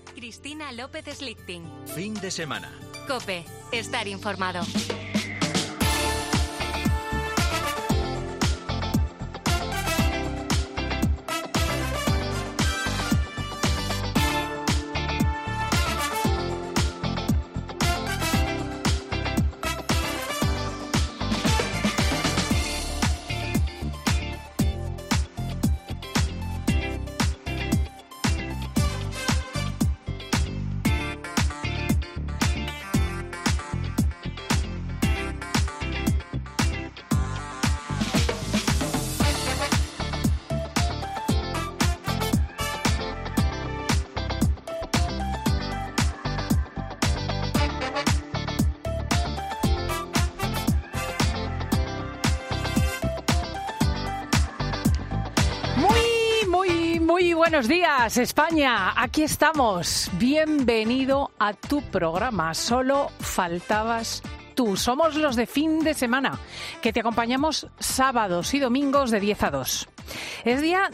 Cristina López Slichting. Fin de semana. COPE. Estar informado. Muy buenos días, España. Aquí estamos. Bienvenido a tu programa. Solo faltabas tú. Somos los de fin de semana, que te acompañamos sábados y domingos de 10 a 2. Es día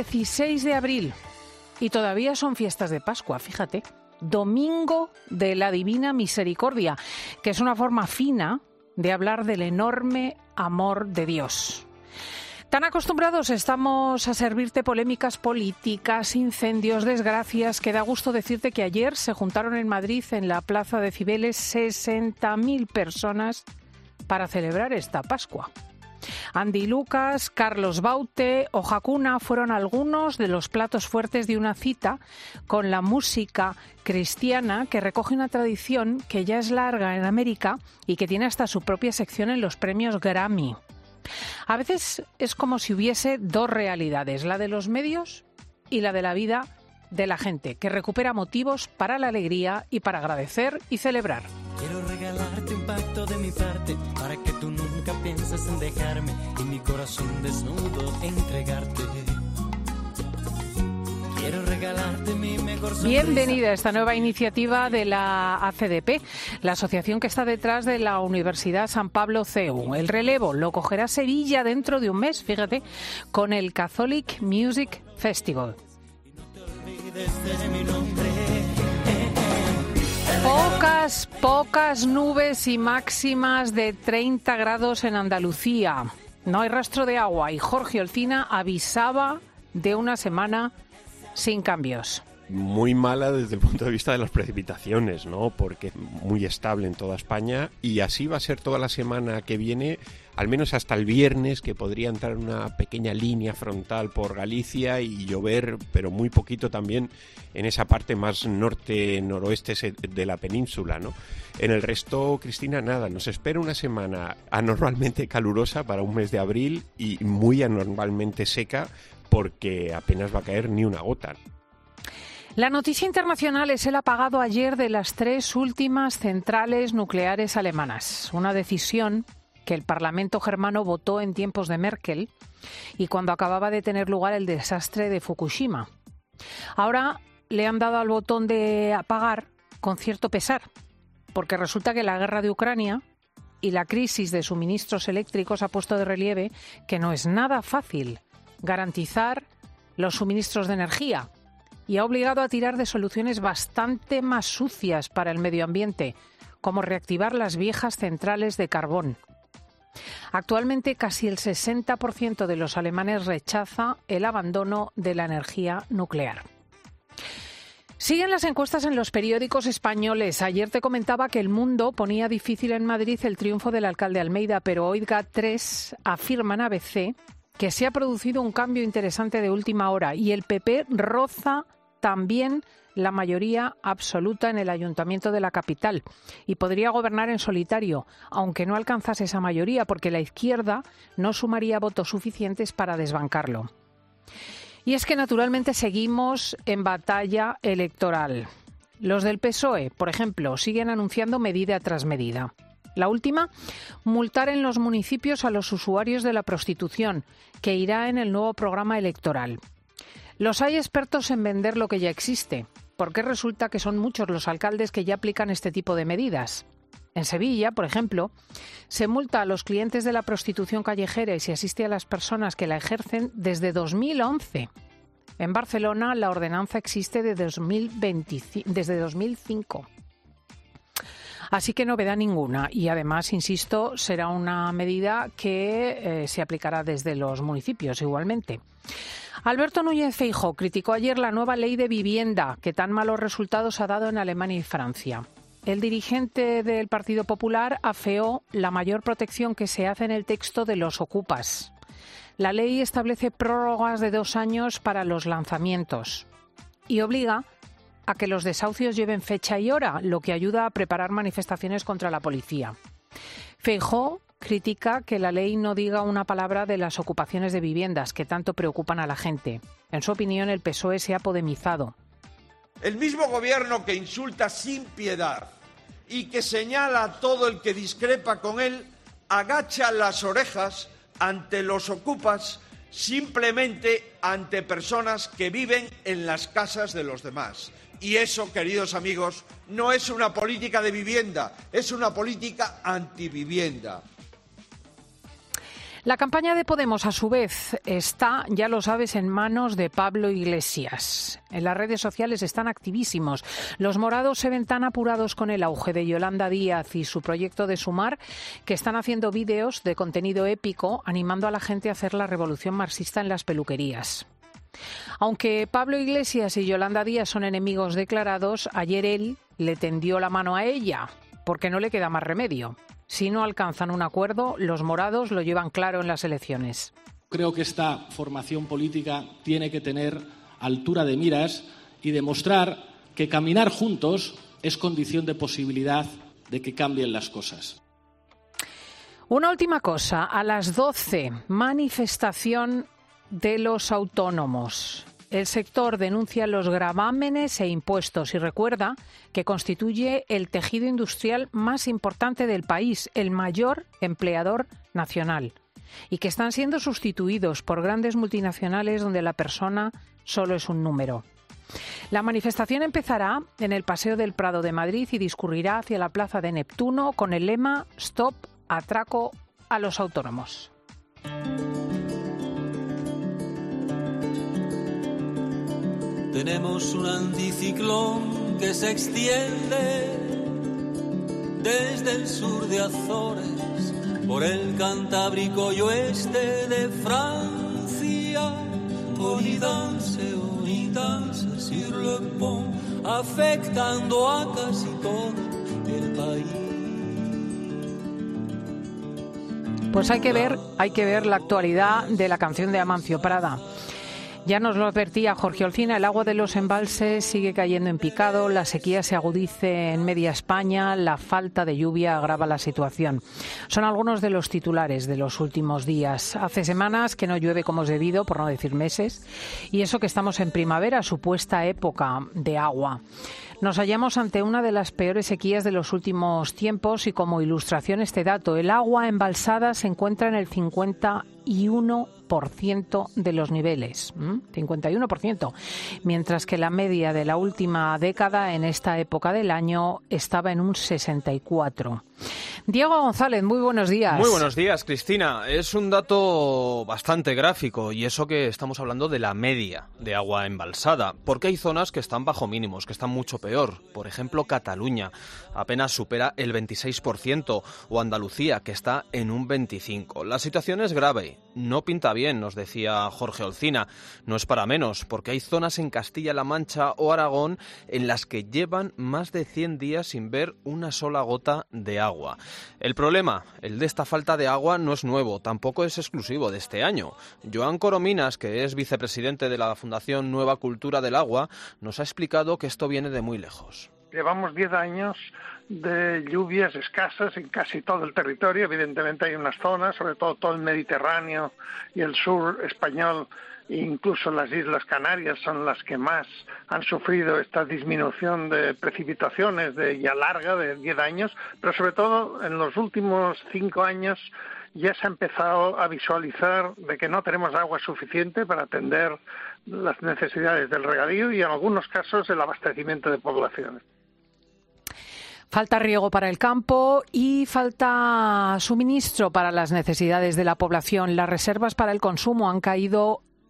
16 de abril y todavía son fiestas de Pascua, fíjate. Domingo de la Divina Misericordia, que es una forma fina de hablar del enorme amor de Dios. Tan acostumbrados estamos a servirte polémicas políticas, incendios, desgracias, que da gusto decirte que ayer se juntaron en Madrid, en la Plaza de Cibeles, 60.000 personas para celebrar esta Pascua. Andy Lucas, Carlos Baute o Hakuna fueron algunos de los platos fuertes de una cita con la música cristiana que recoge una tradición que ya es larga en América y que tiene hasta su propia sección en los premios Grammy. A veces es como si hubiese dos realidades, la de los medios y la de la vida de la gente, que recupera motivos para la alegría y para agradecer y celebrar. Quiero regalarte un pacto de mi parte para que tú nunca pienses en dejarme y mi corazón desnudo entregarte. Quiero regalarte mi mejor sonrisa. Bienvenida a esta nueva iniciativa de la ACDP, la asociación que está detrás de la Universidad San Pablo CEU. El relevo lo cogerá Sevilla dentro de un mes, fíjate, con el Catholic Music Festival. Pocas nubes y máximas de 30 grados en Andalucía. No hay rastro de agua y Jorge Olcina avisaba de una semana sin cambios. Muy mala desde el punto de vista de las precipitaciones, ¿no? Porque es muy estable en toda España y así va a ser toda la semana que viene, al menos hasta el viernes, que podría entrar una pequeña línea frontal por Galicia y llover, pero muy poquito también en esa parte más norte-noroeste de la península, ¿no? En el resto, Cristina, nada, nos espera una semana anormalmente calurosa para un mes de abril y muy anormalmente seca porque apenas va a caer ni una gota. La noticia internacional es el apagado ayer de las 3 últimas centrales nucleares alemanas. Una decisión que el Parlamento germano votó en tiempos de Merkel y cuando acababa de tener lugar el desastre de Fukushima. Ahora le han dado al botón de apagar con cierto pesar, porque resulta que la guerra de Ucrania y la crisis de suministros eléctricos ha puesto de relieve que no es nada fácil garantizar los suministros de energía y ha obligado a tirar de soluciones bastante más sucias para el medio ambiente, como reactivar las viejas centrales de carbón. Actualmente casi el 60% de los alemanes rechaza el abandono de la energía nuclear. Siguen las encuestas en los periódicos españoles. Ayer te comentaba que El Mundo ponía difícil en Madrid el triunfo del alcalde Almeida, pero hoy GAT3 afirma en ABC que se ha producido un cambio interesante de última hora y el PP roza también la mayoría absoluta en el ayuntamiento de la capital y podría gobernar en solitario, aunque no alcanzase esa mayoría porque la izquierda no sumaría votos suficientes para desbancarlo. Y es que naturalmente seguimos en batalla electoral. Los del PSOE, por ejemplo, siguen anunciando medida tras medida. La última, multar en los municipios a los usuarios de la prostitución, que irá en el nuevo programa electoral. Los hay expertos en vender lo que ya existe, porque resulta que son muchos los alcaldes que ya aplican este tipo de medidas. En Sevilla, por ejemplo, se multa a los clientes de la prostitución callejera y se asiste a las personas que la ejercen desde 2011. En Barcelona la ordenanza existe desde 2005. Así que novedad ninguna y además, insisto, será una medida que se aplicará desde los municipios igualmente. Alberto Núñez Feijóo criticó ayer la nueva ley de vivienda que tan malos resultados ha dado en Alemania y Francia. El dirigente del Partido Popular afeó la mayor protección que se hace en el texto de los ocupas. La ley establece prórrogas de 2 años para los lanzamientos y obliga a que los desahucios lleven fecha y hora, lo que ayuda a preparar manifestaciones contra la policía. Feijóo critica que la ley no diga una palabra de las ocupaciones de viviendas que tanto preocupan a la gente. En su opinión, el PSOE se ha podemizado. El mismo gobierno que insulta sin piedad y que señala a todo el que discrepa con él, agacha las orejas ante los ocupas, simplemente ante personas que viven en las casas de los demás. Y eso, queridos amigos, no es una política de vivienda, es una política antivivienda. La campaña de Podemos, a su vez, está, ya lo sabes, en manos de Pablo Iglesias. En las redes sociales están activísimos. Los morados se ven tan apurados con el auge de Yolanda Díaz y su proyecto de Sumar que están haciendo vídeos de contenido épico animando a la gente a hacer la revolución marxista en las peluquerías. Aunque Pablo Iglesias y Yolanda Díaz son enemigos declarados, ayer él le tendió la mano a ella, porque no le queda más remedio. Si no alcanzan un acuerdo, los morados lo llevan claro en las elecciones. Creo que esta formación política tiene que tener altura de miras y demostrar que caminar juntos es condición de posibilidad de que cambien las cosas. Una última cosa, a las 12, manifestación de los autónomos. El sector denuncia los gravámenes e impuestos y recuerda que constituye el tejido industrial más importante del país, el mayor empleador nacional, y que están siendo sustituidos por grandes multinacionales donde la persona solo es un número. La manifestación empezará en el Paseo del Prado de Madrid y discurrirá hacia la Plaza de Neptuno con el lema Stop, atraco a los autónomos. Tenemos un anticiclón que se extiende desde el sur de Azores por el Cantábrico y oeste de Francia. Onidance, sur le pont, afectando a casi todo el país. Pues hay que ver la actualidad de la canción de Amancio Prada. Ya nos lo advertía Jorge Olcina, el agua de los embalses sigue cayendo en picado, la sequía se agudice en media España, la falta de lluvia agrava la situación. Son algunos de los titulares de los últimos días. Hace semanas que no llueve como es debido, por no decir meses, y eso que estamos en primavera, supuesta época de agua. Nos hallamos ante una de las peores sequías de los últimos tiempos y como ilustración este dato, el agua embalsada se encuentra en el 51% de los niveles, 51%, mientras que la media de la última década en esta época del año estaba en un 64%. Diego González, muy buenos días. Muy buenos días, Cristina. Es un dato bastante gráfico y eso que estamos hablando de la media de agua embalsada, porque hay zonas que están bajo mínimos, que están mucho peor. Por ejemplo, Cataluña apenas supera el 26% o Andalucía, que está en un 25%. La situación es grave, no pinta bien, nos decía Jorge Olcina. No es para menos, porque hay zonas en Castilla-La Mancha o Aragón en las que llevan más de 100 días sin ver una sola gota de agua. El problema, el de esta falta de agua, no es nuevo, tampoco es exclusivo de este año. Joan Corominas, que es vicepresidente de la Fundación Nueva Cultura del Agua, nos ha explicado que esto viene de muy lejos. Llevamos 10 años de lluvias escasas en casi todo el territorio. Evidentemente hay unas zonas, sobre todo el Mediterráneo y el sur español, incluso las Islas Canarias son las que más han sufrido esta disminución de precipitaciones ya larga, de 10 años, pero sobre todo en los últimos 5 años ya se ha empezado a visualizar de que no tenemos agua suficiente para atender las necesidades del regadío y en algunos casos el abastecimiento de poblaciones. Falta riego para el campo y falta suministro para las necesidades de la población. Las reservas para el consumo han caído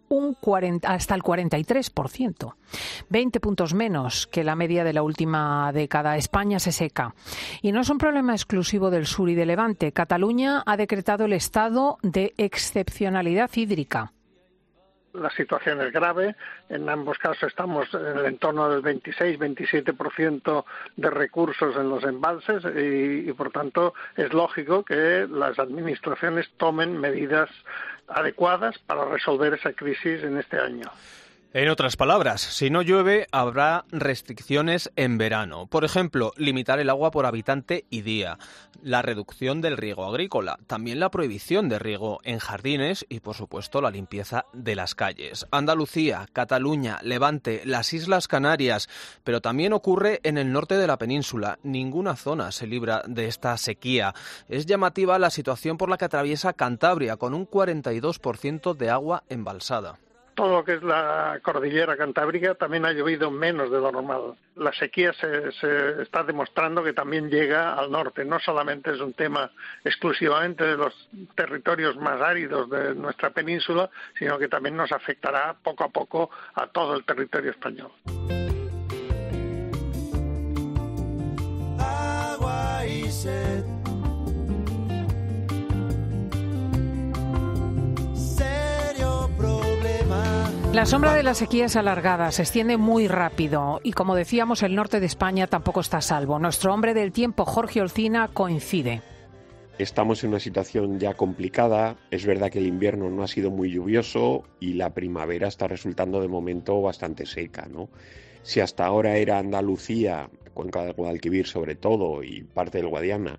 hasta el 43%, 20 puntos menos que la media de la última década. España se seca. Y no es un problema exclusivo del sur y de Levante. Cataluña ha decretado el estado de excepcionalidad hídrica. La situación es grave, en ambos casos estamos en el entorno del 26-27% de recursos en los embalses y por tanto es lógico que las administraciones tomen medidas adecuadas para resolver esa crisis en este año. En otras palabras, si no llueve, habrá restricciones en verano. Por ejemplo, limitar el agua por habitante y día, la reducción del riego agrícola, también la prohibición de riego en jardines y, por supuesto, la limpieza de las calles. Andalucía, Cataluña, Levante, las Islas Canarias, pero también ocurre en el norte de la península. Ninguna zona se libra de esta sequía. Es llamativa la situación por la que atraviesa Cantabria, con un 42% de agua embalsada. Todo lo que es la cordillera cantábrica también ha llovido menos de lo normal. La sequía se está demostrando que también llega al norte. No solamente es un tema exclusivamente de los territorios más áridos de nuestra península, sino que también nos afectará poco a poco a todo el territorio español. Agua y sed. La sombra de la sequía es alargada, se extiende muy rápido y, como decíamos, el norte de España tampoco está a salvo. Nuestro hombre del tiempo, Jorge Olcina, coincide. Estamos en una situación ya complicada. Es verdad que el invierno no ha sido muy lluvioso y la primavera está resultando de momento bastante seca, ¿no? Si hasta ahora era Andalucía, Cuenca del Guadalquivir sobre todo, y parte del Guadiana,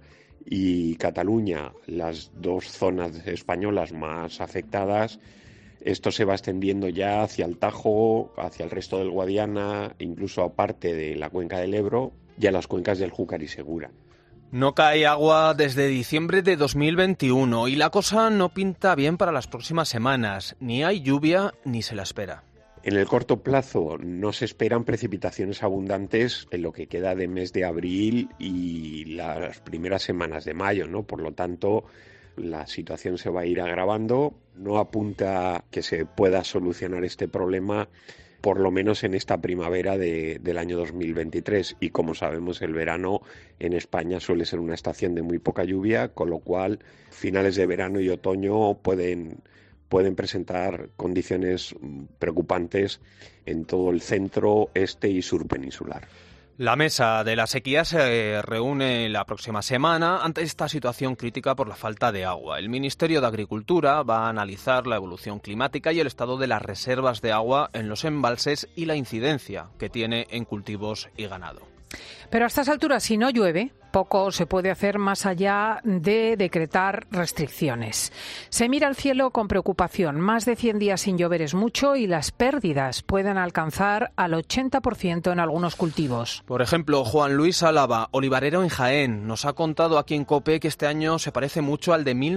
y Cataluña, las dos zonas españolas más afectadas, esto se va extendiendo ya hacia el Tajo, hacia el resto del Guadiana, incluso a parte de la cuenca del Ebro y a las cuencas del Júcar y Segura. No cae agua desde diciembre de 2021 y la cosa no pinta bien para las próximas semanas. Ni hay lluvia ni se la espera. En el corto plazo no se esperan precipitaciones abundantes en lo que queda de mes de abril y las primeras semanas de mayo, ¿no? Por lo tanto, la situación se va a ir agravando. No apunta que se pueda solucionar este problema, por lo menos en esta primavera del año 2023. Y como sabemos, el verano en España suele ser una estación de muy poca lluvia, con lo cual finales de verano y otoño pueden presentar condiciones preocupantes en todo el centro, este y sur peninsular. La mesa de la sequía se reúne la próxima semana ante esta situación crítica por la falta de agua. El Ministerio de Agricultura va a analizar la evolución climática y el estado de las reservas de agua en los embalses y la incidencia que tiene en cultivos y ganado. Pero a estas alturas, si no llueve, poco se puede hacer más allá de decretar restricciones. Se mira al cielo con preocupación. Más de 100 días sin llover es mucho y las pérdidas pueden alcanzar al 80% en algunos cultivos. Por ejemplo, Juan Luis Álava, olivarero en Jaén, nos ha contado aquí en COPE que este año se parece mucho al de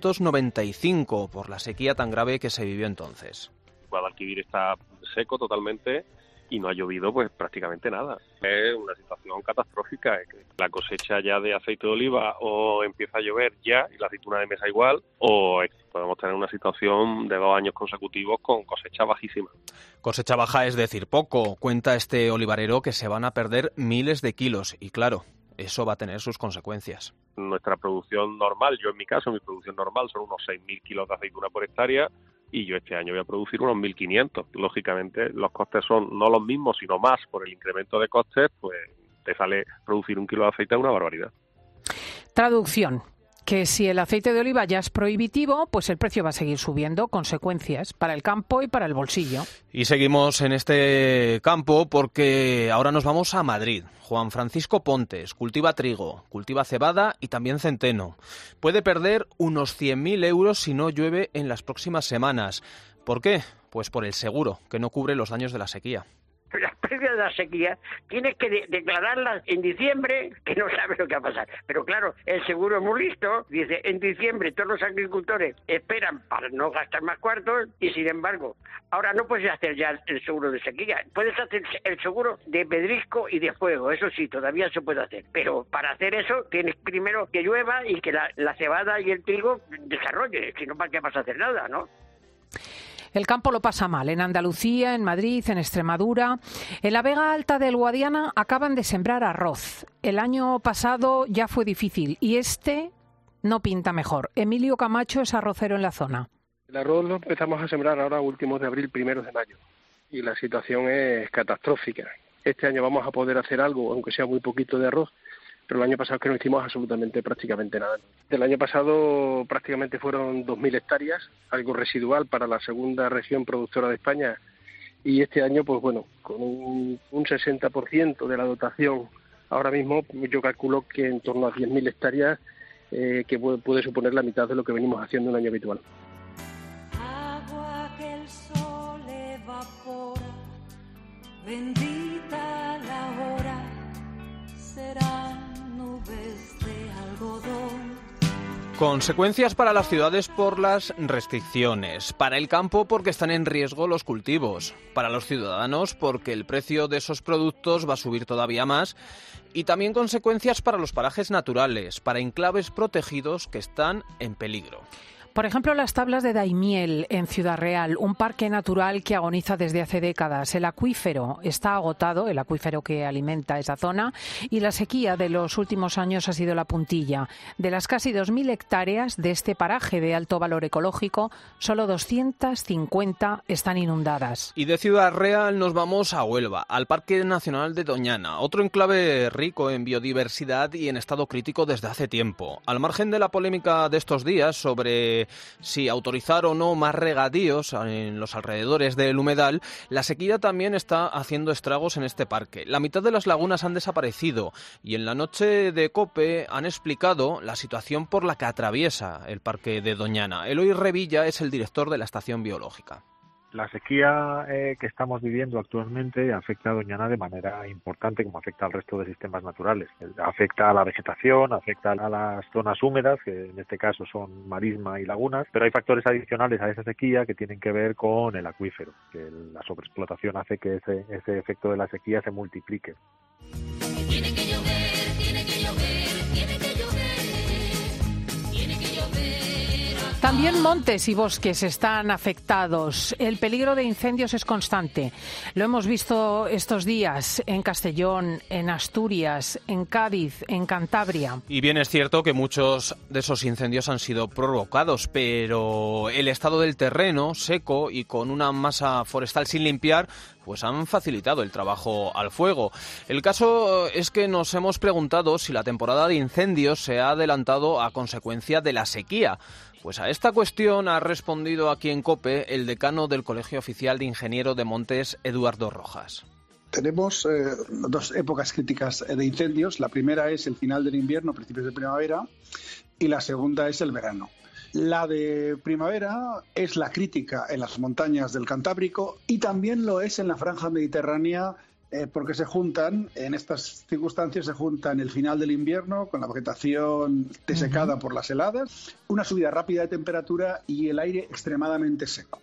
1995 por la sequía tan grave que se vivió entonces. Guadalquivir está seco totalmente y no ha llovido pues prácticamente nada. Es una situación catastrófica. La cosecha ya de aceite de oliva o empieza a llover ya y la aceituna de mesa igual, o podemos tener una situación de 2 años consecutivos con cosecha bajísima. Cosecha baja es decir poco. Cuenta este olivarero que se van a perder miles de kilos y claro, eso va a tener sus consecuencias. Nuestra producción normal, yo en mi caso, mi producción normal son unos 6.000 kilos de aceituna por hectárea, y yo este año voy a producir unos 1.500. Lógicamente, los costes son no los mismos, sino más por el incremento de costes, pues te sale producir 1 kilo de aceite una barbaridad. Traducción. Que si el aceite de oliva ya es prohibitivo, pues el precio va a seguir subiendo, consecuencias para el campo y para el bolsillo. Y seguimos en este campo porque ahora nos vamos a Madrid. Juan Francisco Pontes cultiva trigo, cultiva cebada y también centeno. Puede perder unos 100.000 euros si no llueve en las próximas semanas. ¿Por qué? Pues por el seguro, que no cubre los daños de la sequía. Las pérdidas de la sequía tienes que declararlas en diciembre, que no sabes lo que va a pasar. Pero claro, el seguro es muy listo. Dice, en diciembre todos los agricultores esperan para no gastar más cuartos y sin embargo, ahora no puedes hacer ya el seguro de sequía. Puedes hacer el seguro de pedrisco y de fuego, eso sí, todavía se puede hacer. Pero para hacer eso tienes primero que llueva y que la cebada y el trigo desarrolle, si no, ¿para qué vas a hacer nada, no? El campo lo pasa mal. En Andalucía, en Madrid, en Extremadura. En la Vega Alta del Guadiana acaban de sembrar arroz. El año pasado ya fue difícil y este no pinta mejor. Emilio Camacho es arrocero en la zona. El arroz lo empezamos a sembrar ahora últimos de abril, primeros de mayo. Y la situación es catastrófica. Este año vamos a poder hacer algo, aunque sea muy poquito de arroz, pero el año pasado es que no hicimos prácticamente nada. El año pasado prácticamente fueron 2.000 hectáreas, algo residual para la segunda región productora de España, y este año, pues bueno, con un 60% de la dotación, ahora mismo yo calculo que en torno a 10.000 hectáreas, que puede suponer la mitad de lo que venimos haciendo un año habitual. Agua que el sol evapora, bendita la hora, serán nubes de algodón. Consecuencias para las ciudades por las restricciones, para el campo porque están en riesgo los cultivos, para los ciudadanos porque el precio de esos productos va a subir todavía más, y también consecuencias para los parajes naturales, para enclaves protegidos que están en peligro. Por ejemplo, las tablas de Daimiel, en Ciudad Real, un parque natural que agoniza desde hace décadas. El acuífero está agotado, el acuífero que alimenta esa zona, y la sequía de los últimos años ha sido la puntilla. De las casi 2.000 hectáreas de este paraje de alto valor ecológico, solo 250 están inundadas. Y de Ciudad Real nos vamos a Huelva, al Parque Nacional de Doñana, otro enclave rico en biodiversidad y en estado crítico desde hace tiempo. Al margen de la polémica de estos días sobre si autorizar o no más regadíos en los alrededores del humedal, la sequía también está haciendo estragos en este parque. La mitad de las lagunas han desaparecido y en la noche de COPE han explicado la situación por la que atraviesa el parque de Doñana. Eloy Revilla es el director de la estación biológica. La sequía que estamos viviendo actualmente afecta a Doñana de manera importante, como afecta al resto de sistemas naturales. Afecta a la vegetación, afecta a las zonas húmedas, que en este caso son marisma y lagunas, pero hay factores adicionales a esa sequía que tienen que ver con el acuífero, que la sobreexplotación hace que ese efecto de la sequía se multiplique. Tiene que llover, tiene que llover, tiene que llover, tiene que llover. También montes y bosques están afectados. El peligro de incendios es constante. Lo hemos visto estos días en Castellón, en Asturias, en Cádiz, en Cantabria. Y bien es cierto que muchos de esos incendios han sido provocados, pero el estado del terreno seco y con una masa forestal sin limpiar pues han facilitado el trabajo al fuego. El caso es que nos hemos preguntado si la temporada de incendios se ha adelantado a consecuencia de la sequía. Pues a esta cuestión ha respondido aquí en COPE el decano del Colegio Oficial de Ingenieros de Montes, Eduardo Rojas. Tenemos dos épocas críticas de incendios. La primera es el final del invierno, principios de primavera, y la segunda es el verano. La de primavera es la crítica en las montañas del Cantábrico y también lo es en la franja mediterránea, porque en estas circunstancias se juntan el final del invierno con la vegetación desecada por las heladas, una subida rápida de temperatura y el aire extremadamente seco.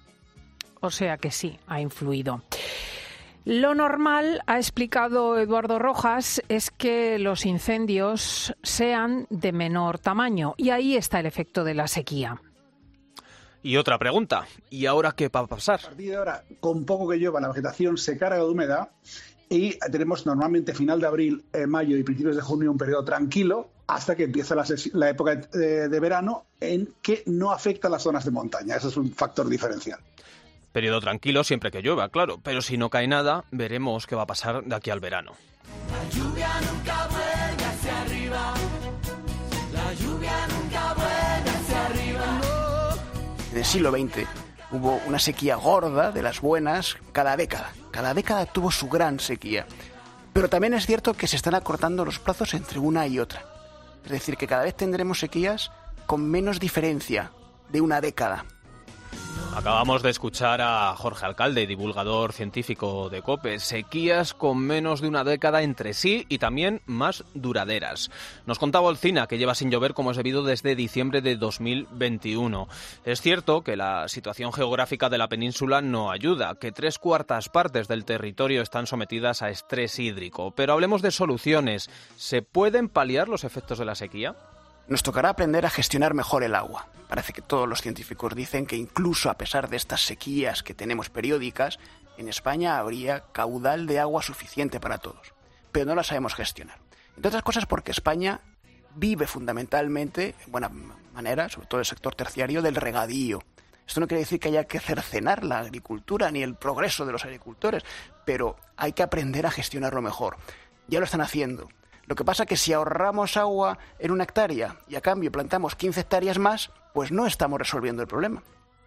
O sea que sí, ha influido. Lo normal, ha explicado Eduardo Rojas, es que los incendios sean de menor tamaño y ahí está el efecto de la sequía. Y otra pregunta, ¿y ahora qué va a pasar? A partir de ahora, con poco que llueva, la vegetación se carga de humedad y tenemos normalmente final de abril, mayo y principios de junio un periodo tranquilo hasta que empieza la época de verano en que no afecta a las zonas de montaña. Eso es un factor diferencial. Periodo tranquilo siempre que llueva, claro, pero si no cae nada, veremos qué va a pasar de aquí al verano. La lluvia nunca vuelve hacia arriba, la lluvia nunca vuelve hacia arriba. En el siglo XX hubo una sequía gorda de las buenas cada década. Cada década tuvo su gran sequía. Pero también es cierto que se están acortando los plazos entre una y otra. Es decir, que cada vez tendremos sequías con menos diferencia de una década. Acabamos de escuchar a Jorge Alcalde, divulgador científico de COPE. Sequías con menos de una década entre sí y también más duraderas. Nos contaba Olcina que lleva sin llover como es debido desde diciembre de 2021. Es cierto que la situación geográfica de la península no ayuda, que 3/4 partes del territorio están sometidas a estrés hídrico. Pero hablemos de soluciones. ¿Se pueden paliar los efectos de la sequía? Nos tocará aprender a gestionar mejor el agua. Parece que todos los científicos dicen que incluso a pesar de estas sequías que tenemos periódicas, en España habría caudal de agua suficiente para todos. Pero no la sabemos gestionar. Entre otras cosas porque España vive fundamentalmente, en buena manera, sobre todo el sector terciario, del regadío. Esto no quiere decir que haya que cercenar la agricultura ni el progreso de los agricultores, pero hay que aprender a gestionarlo mejor. Ya lo están haciendo. Lo que pasa es que si ahorramos agua en 1 hectárea y a cambio plantamos 15 hectáreas más, pues no estamos resolviendo el problema.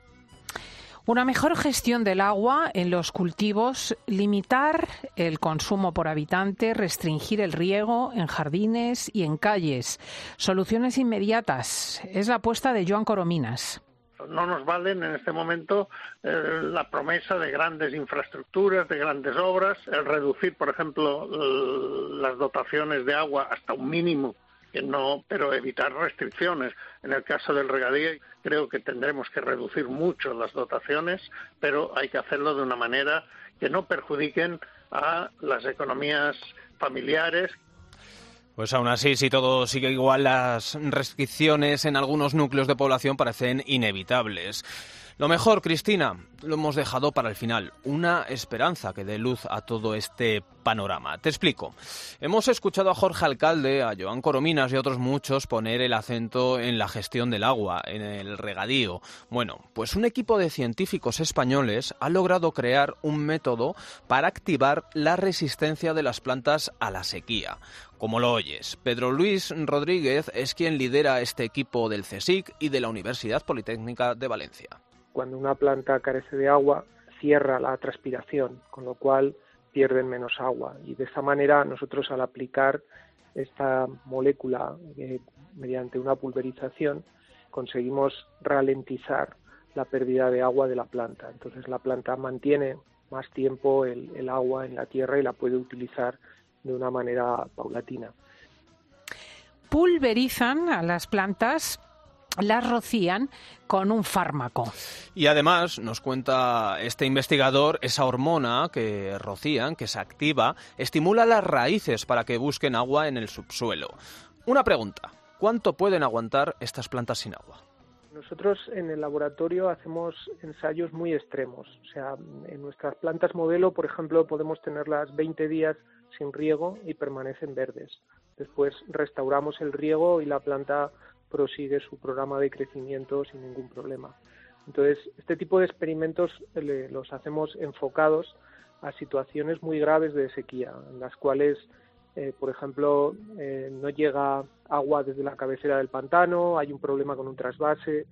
Una mejor gestión del agua en los cultivos, limitar el consumo por habitante, restringir el riego en jardines y en calles. Soluciones inmediatas. Es la apuesta de Joan Corominas. No nos valen en este momento la promesa de grandes infraestructuras, de grandes obras, el reducir, por ejemplo, las dotaciones de agua hasta un mínimo, pero evitar restricciones. En el caso del regadío, creo que tendremos que reducir mucho las dotaciones, pero hay que hacerlo de una manera que no perjudiquen a las economías familiares. Pues aún así, si todo sigue igual, las restricciones en algunos núcleos de población parecen inevitables. Lo mejor, Cristina, lo hemos dejado para el final. Una esperanza que dé luz a todo este panorama. Te explico. Hemos escuchado a Jorge Alcalde, a Joan Corominas y a otros muchos poner el acento en la gestión del agua, en el regadío. Bueno, pues un equipo de científicos españoles ha logrado crear un método para activar la resistencia de las plantas a la sequía. Como lo oyes, Pedro Luis Rodríguez es quien lidera este equipo del CSIC y de la Universidad Politécnica de Valencia. Cuando una planta carece de agua, cierra la transpiración, con lo cual pierden menos agua. Y de esta manera nosotros, al aplicar esta molécula mediante una pulverización, conseguimos ralentizar la pérdida de agua de la planta. Entonces la planta mantiene más tiempo el agua en la tierra y la puede utilizar de una manera paulatina. Pulverizan a las plantas, las rocían con un fármaco. Y además, nos cuenta este investigador, esa hormona que rocían, que se activa, estimula las raíces para que busquen agua en el subsuelo. Una pregunta, ¿cuánto pueden aguantar estas plantas sin agua? Nosotros en el laboratorio hacemos ensayos muy extremos. O sea, en nuestras plantas modelo, por ejemplo, podemos tenerlas 20 días sin riego y permanecen verdes. Después restauramos el riego y la planta prosigue su programa de crecimiento sin ningún problema. Entonces, este tipo de experimentos los hacemos enfocados a situaciones muy graves de sequía, en las cuales, por ejemplo, no llega agua desde la cabecera del pantano, hay un problema con un trasvase.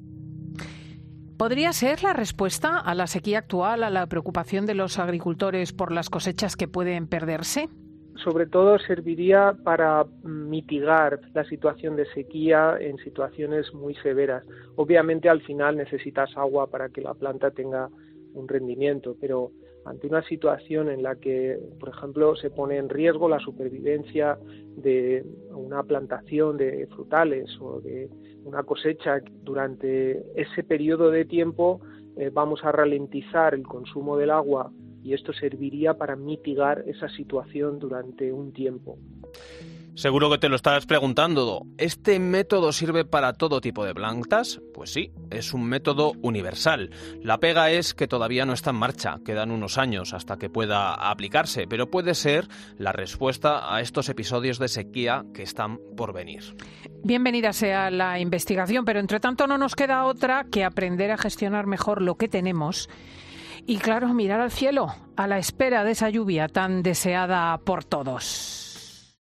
¿Podría ser la respuesta a la sequía actual, a la preocupación de los agricultores por las cosechas que pueden perderse? Sobre todo serviría para mitigar la situación de sequía en situaciones muy severas. Obviamente al final necesitas agua para que la planta tenga un rendimiento, pero ante una situación en la que, por ejemplo, se pone en riesgo la supervivencia de una plantación de frutales o de una cosecha, durante ese periodo de tiempo vamos a ralentizar el consumo del agua y esto serviría para mitigar esa situación durante un tiempo. Seguro que te lo estás preguntando. ¿Este método sirve para todo tipo de plantas? Pues sí, es un método universal. La pega es que todavía no está en marcha, quedan unos años hasta que pueda aplicarse, pero puede ser la respuesta a estos episodios de sequía que están por venir. Bienvenida sea la investigación, pero entre tanto no nos queda otra que aprender a gestionar mejor lo que tenemos y, claro, mirar al cielo a la espera de esa lluvia tan deseada por todos.